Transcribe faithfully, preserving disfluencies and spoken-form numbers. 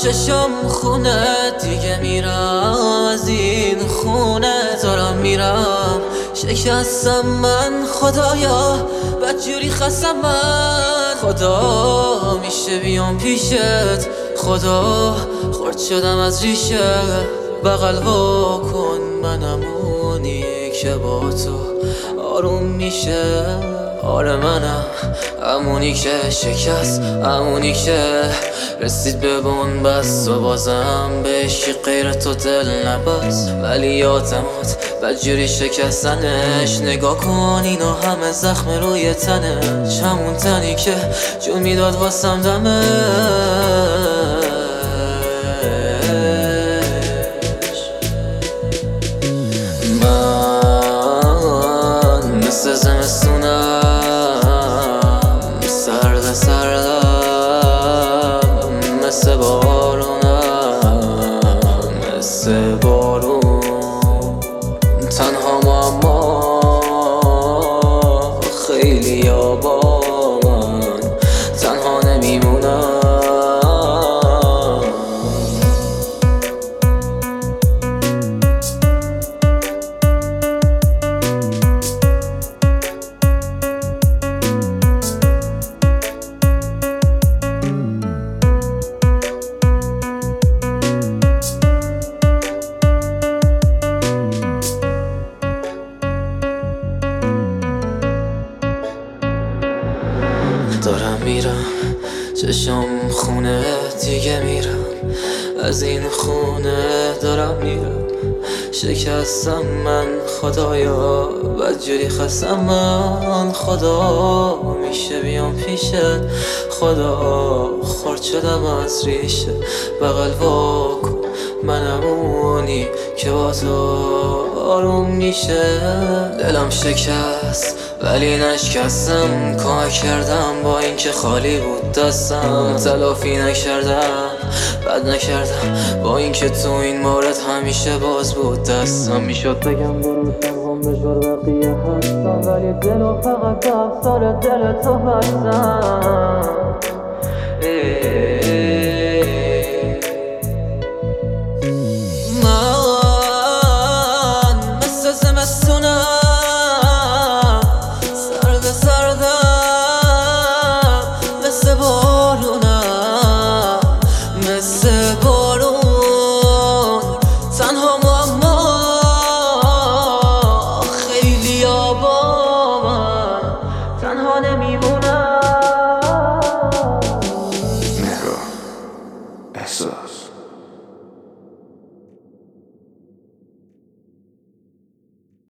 چشم خونه دیگه میرم، از این خونه دارم میرم. شکستم من خدایا، بدجوری خستم من. خدا میشه بیام پیشت، خدا خورد شدم از ریشه. بغل وا کن منم اونی که با تو آروم میشه. آره منم همونی که شکست، همونی که رسید به بنبست و بازم بهشی غیر تو دل نبست. ولی یادمات بدجوری شکستنش، نگاه کن اینو همه زخم روی تنش. همون تنی که جون میداد واسم دمش. من مثل زمستونم، سرد سردم، مثل بارونم، مثل بارون. تنها اما خیلی ها با من تنها نمیمونم. دارم میرم چشم خونه دیگه میرم، از این خونه دارم میرم. شکستم من خدایا، بدجوری خستم من. خدا میشه بیام پیشت، خدا خورد شدم از ریشه. بغل وا کن منم اونی که با تو آروم میشه. دلم شکست ولی نشکستم، کمک کردم با اینکه خالی بود دستم. تلافی نکردم بد نکردم با اینکه تو این مورد همیشه باز بود دستم. میشد بگم برو تنهام بشار بقیه هستم، ولی دلو فقط به افسار دل تو بستم.